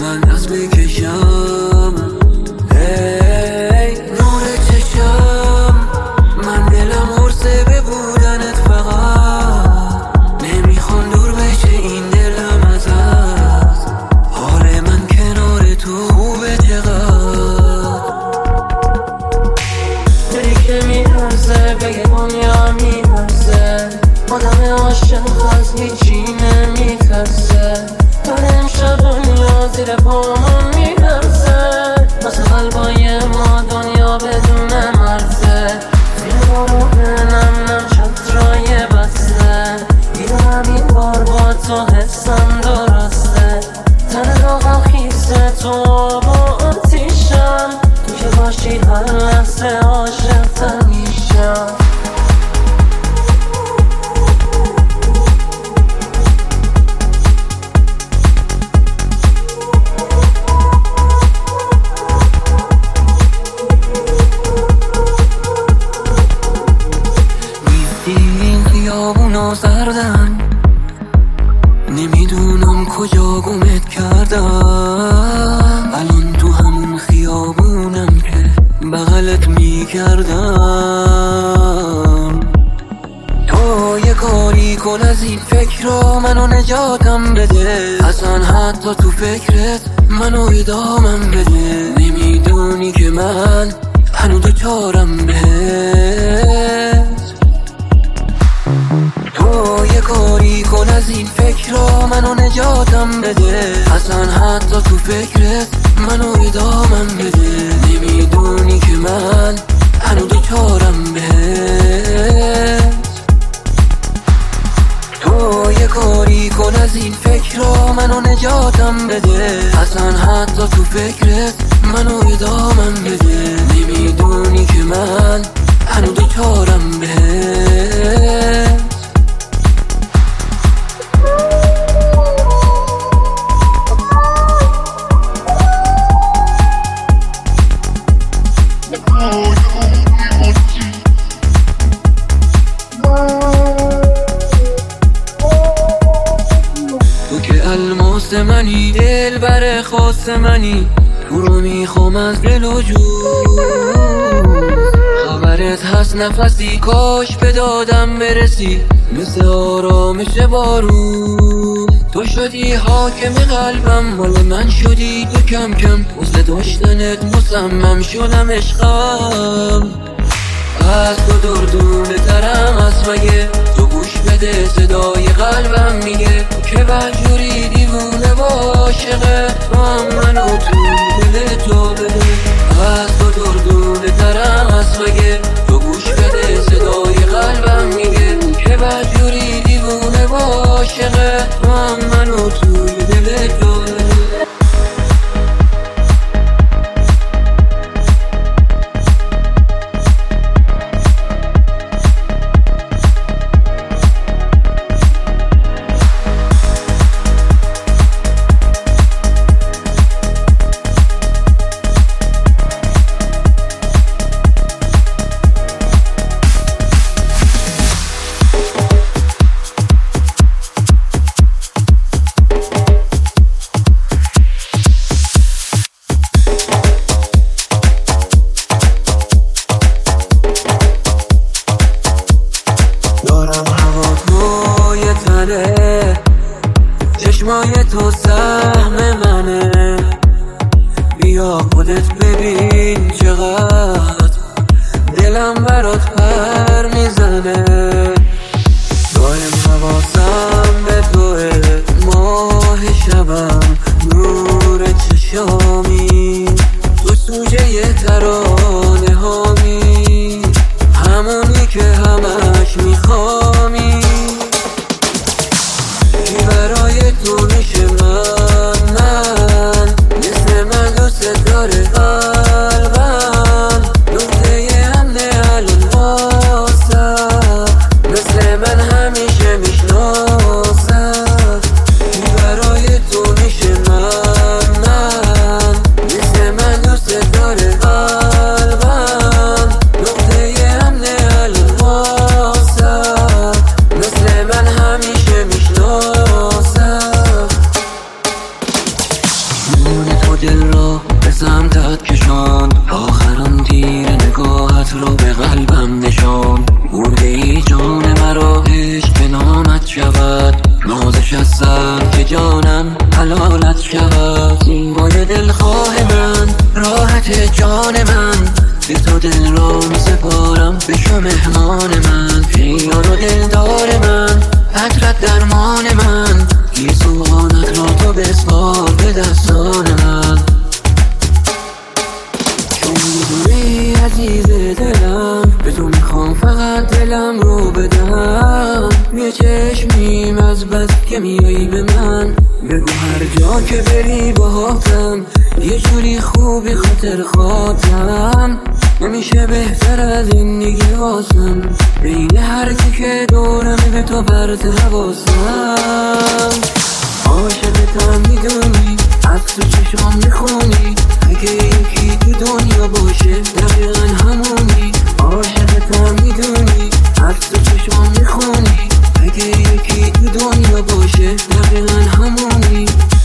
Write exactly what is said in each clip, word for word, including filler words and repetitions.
من دست بکشم. ای نور چشم من دلم عرصه به بودنت، فقط نمیخوام دور بشه این دلم ازت. حال من کنار تو خوبه چقدر، دلی که میرسه بگه دنیا میرسه، آدم عاشق از هیچی نمیترسه. در امشب دنیا زیر پامون میرسه، واسه قلبای ما دنیا بدون مرزه. زیر بارون نم نم چترای بسته، دیدم این بار با تو حسم درسته. تن داغم خیسه تو آب و آتیشم، تو که باشی هر لحظه عاشق تر میشم. این خیابونا سردن، نمیدونم کجا گمت کردم. الان تو همون خیابونم که بغلت میکردم. تو یه کاری کن از این فکرها، منو نجاتم بده. اصلا حتی تو فکرت منو ادامم بده. نمیدونی که من هنو دوچارم بهت. تو یه کاری کن از این فکرها، منو نجاتم بده. اصلا حتی تو فکرت منو ادامم بده. نمیدونی که من هنو دوچارم بهت. تو یه کاری کن از این فکرها، منو نجاتم بده. اصلا حتی تو فکرت منو ادامم بده. نمیدونی که من هنو دوچارم بهت. تو که الماس منی، دل بر خواست منی، تو رو میخوام از دل و جون. خبرت هست نفسی کاش به دادم برسی، مثل آرامش بارون. تو شدی حاکم قلبم، مال من شدی تو کم کم. واسه داشتنت مصمم شدم عشقم. از تو دردونه ترم از مگه، تو گوش بده صدای قلبم میگه که بجوری دیوونه با عاشقت. تو هم منو تو دل تو بده. از تو دردونه ترم از مگه، تو گوش بده صدای قلبم میگه که بجوری دیوونه با عاشقت. تو هم منو تو دل تو بده. دل را به سمتت کشاند، آخران تیر نگاهت را به قلبم نشاند. برده ای جان مرا عشق به نامت شود، نازش از سر که جانم حلالت شود. زیبای دلخواه من، راحت جان من، به تو دل را می سپارم، بشو مهمان من. یار و دلدار من، عطرت درمان من، یه سوغانت را تو بسپار به دستان من. چون میدونی عزیز دلم، به تو میخوام فقط دلم رو بدم. یه چشمیم از بس که میایی به من، بگو هر جا که بری باهاتم، یه جوری خوبی خاطر خاطرم. نمیشه بهتر از این دیگه واسم، بین هر کی که دورمه به تو برد حواسم. عاشقتم میدونی، از تو چشام میخونی، اگه یکی تو دنیا باشه دقیقا همونی. عاشقتم میدونی، از تو چشام میخونی، اگه یکی تو دنیا باشه دقیقا همونی.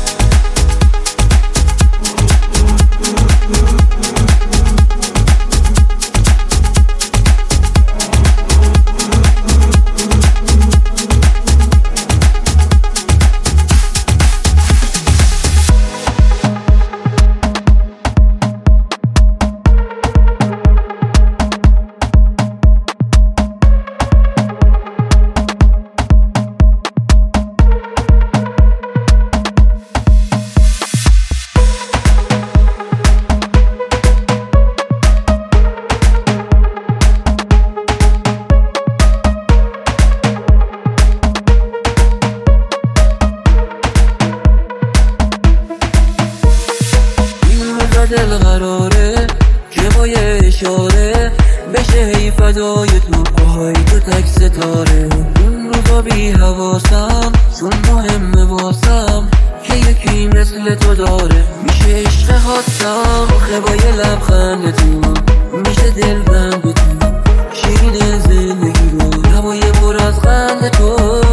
دل قراره که با یه اشاره بشه هی فدای تو، پاهای تو تک ستاره. اون روزا بی حواسم، چون مهمه واسم که یکی مثل تو داره. میشه عشق خواستم آخه با یه لبخند تو، میشه دل بند تو، شیرین زندگی رو هوای پر از قند تو.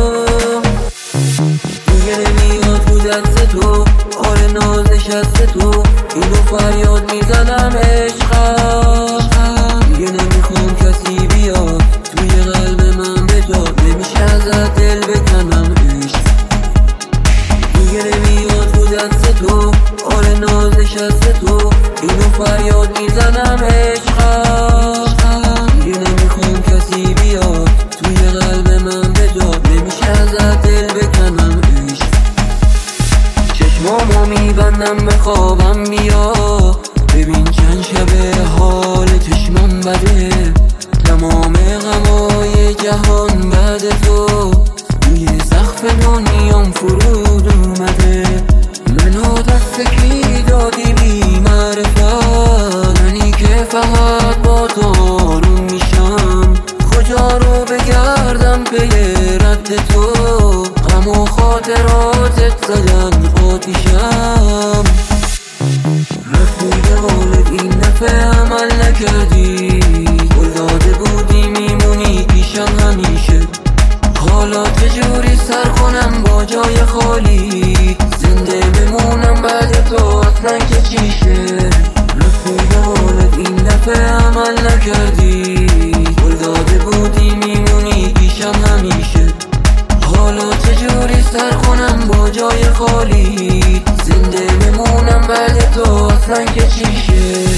دیگه نمیاد تو دست تو، آره نازش از تو، اینو فریاد میزنم عشقم. دیگه نمیخوام کسی بیاد توی قلب من بجاد، نمیشه ازت دل بکنم عشق. دیگه نمیاد تو دست تو، آره نازش از تو، اینو فریاد میزنم عشقم. دیگه نمیخوام کسی بیاد توی قلب من بجاد، نمیشه ازت دل بکنم عشق. چشمامو میبندم به خوابم بیا، ببین چند شبه حال چشمم بده. تمام غمای جهان بعد تو روی سقف دنیام فرود اومده. منو دست کی دادی بی معرفت، منی که فقط با تو آروم میشم. کجا رو بگردم پی رد تو، غم و خاطراتت زدن آتیشم. رفتی به قولت این دفعه عمل نکردی، گل داده بودی میمونی پیشم همیشه. حالا چجوری سر کنم با جای خالی، زنده بمونم بعد تو اصلا که چیشه. رفتی به قولت این دفعه عمل نکردی، گل داده بودی میمونی پیشم همیشه. حالا چجوری سر کنم با جای خالی، زنده بمونم بعد تو اصلا که چیشه.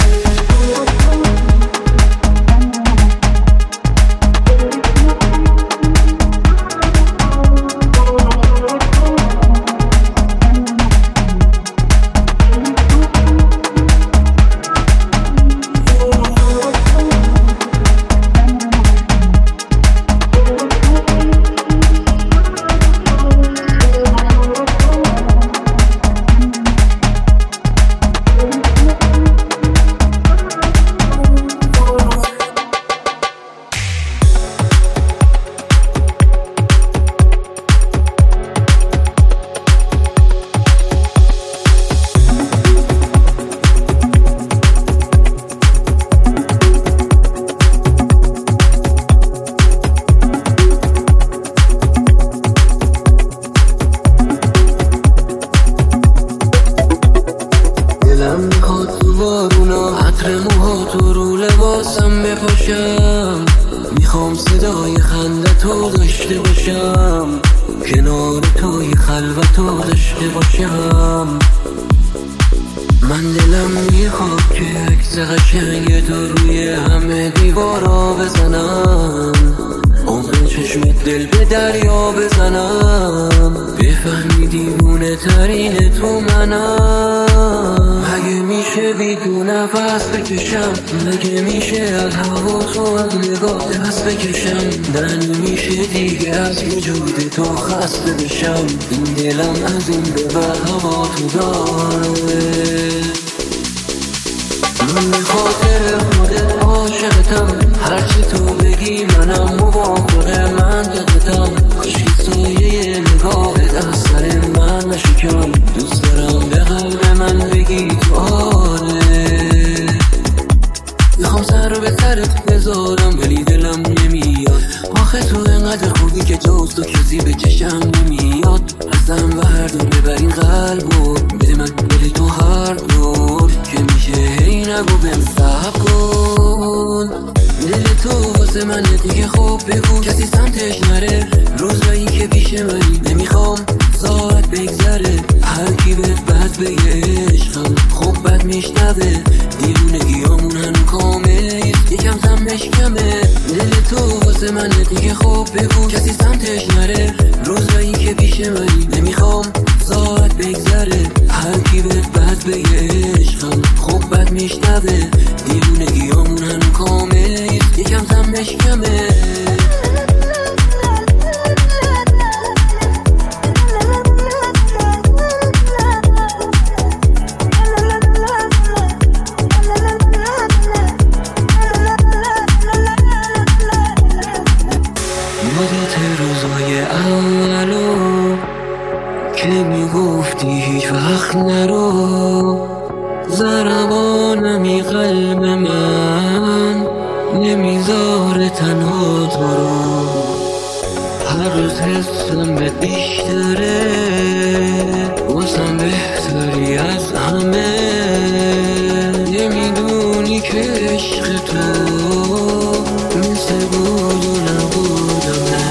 بارونا، عطر موهاتو رو لباسم بپاشم. میخوام صدای خنده تو داشته باشم، کنار توی خلوتو داشته باشم. من دلم میخواد که عکس قشنگ تو روی همه دیوارا بزنم، عمق چشمت دل به دریا بزنم، بفهمی دیوونه ترین تو منم. مگه میشه بدون نفس بکشم، مگه میشه از هوا تو از نگاه دست بکشم، نه نمیشه دیگه از وجود تو خسته بشم. این دلم از این به بعد هوا تو داره. من به خاطر خودت عاشقتم، هرچی تو بگی منم موافقه منطقتم. کاشکی سایه نگاهت از سر من نشکم، دوست دارم به قلب من بگی تو آره. میخوام سر رو به سرت بذارم ولی دلم نمیاد، آخه تو انقدر خوبی که جز تو کسی به چشم نمیاد. ازم بردار ببر این قلبو، بده من دل تو هر دور که میشه هی نگو بهم صبر کن. دل تو واسه من دیگه خوب بگو کسی سمتش نره، روزایی که پیش منی نمیخوام ساعت بگذره. هر کی بهت بد بگه عشقم خوب بد میشنوه، دیوونگیامون هنو کامل یکم سمش کمه. دل تو واسه من دیگه خوب بگو کسی سمتش نره، روزایی که پیش منی نمیخوام ساعت بگذره. هر کی بهت بد بگه عشقم خوب بد میشنوه، دیوونگیامون هنو کامل یکم سمش کمه. یادت روزای اولو که میگفتی هیچ وقت نرو، ضربانمی قلب من نمیذاره تنها تو رو. هر روز حسم به بیشتره، واسم بهتری از همه. نمیدونی که عشق تو مثل بود و نبودمه.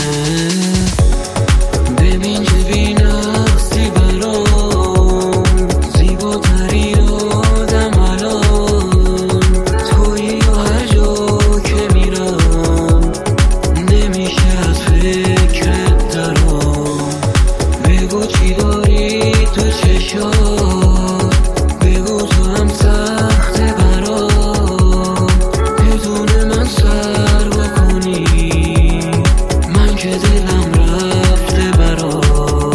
ببین چه بی‌نقصی برام، زیباترین آدم الان تویی. و هر جا که میرم نمیشه از فکرت درام. بگو چی داری تو چشات، بگو تو هم سخته برام بدون من سر بکنی. من که دلم رفته برام.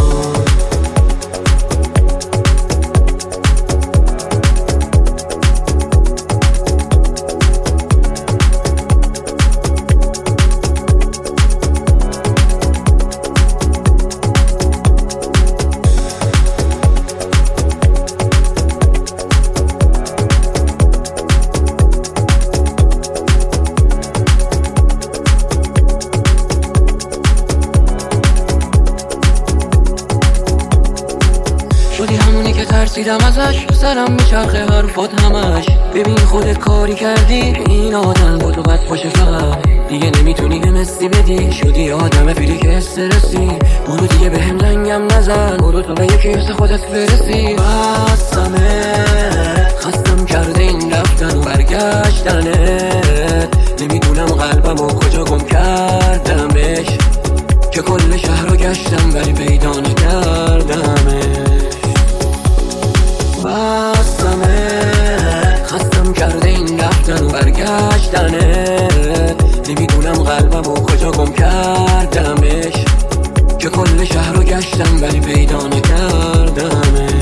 شدی همونی که ترسیدم ازش، سرم میچرخه حرفات همش. ببین خودت کاری کردی این آدم با تو بد باشه فقط، دیگه نمیتونی همسی بدی. شدی آدم فیلی که استرسی، برو دیگه به هم زنگم نزن، برو تو به یکی مثل خودت برسی. بستمه خستم کرده این رفتن و برگشتنه، نمیدونم قلبمو کجا گم کردمش، که کل شهر رو گشتم ولی پیدا نکردمش. بستمه خستم کرده این رفتن و برگشتنه، نمیدونم قلبمو کجا گم کردمش، که کل شهر رو گشتم ولی پیدا نکردمش.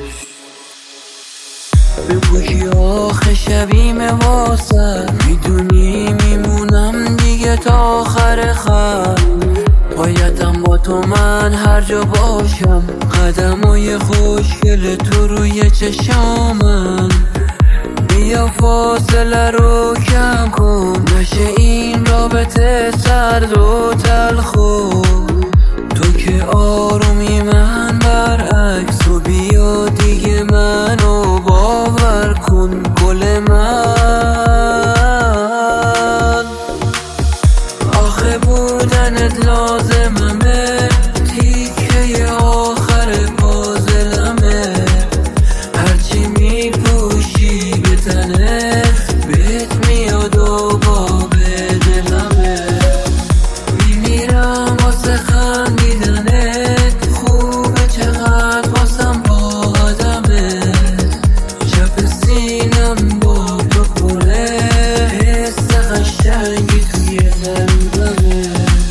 بگو کی آخه شبیمه واسه، میدونی میمونم دیگه تا آخر خط. بایدم با تو من هر جا باشم، قدمای خوشگل تو روی چشامن. بیا فاصله رو کم کن، نشه این رابطه سرد و تلخو. تو که آرومی من برعکس، و بیا دیگه منو باور کن. من. آخه بودنت لازممه، تیکه آخر پازلمه. هرچی میپوشی به تنت بهت میاد و با به دلمه. میمیرم واسه خندیدنت، خوبه چقدر واسم با آدمت. چپ سینم با تو پره، حس قشنگی توی قلبمه.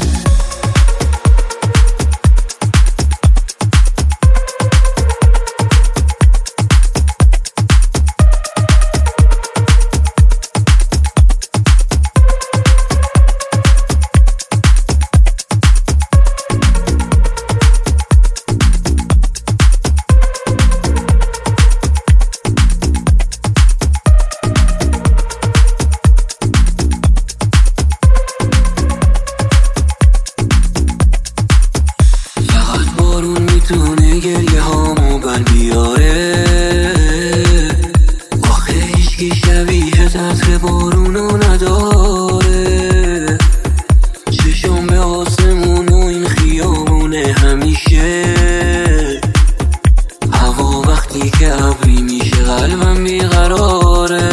میتونه گریه هامو بر بیاره. آخه هیچکی شبیه عطر بارونو نداره. چشم به آسمون و این خیابونه همیشه. هوا وقتی که ابری میشه قلبم بیقراره.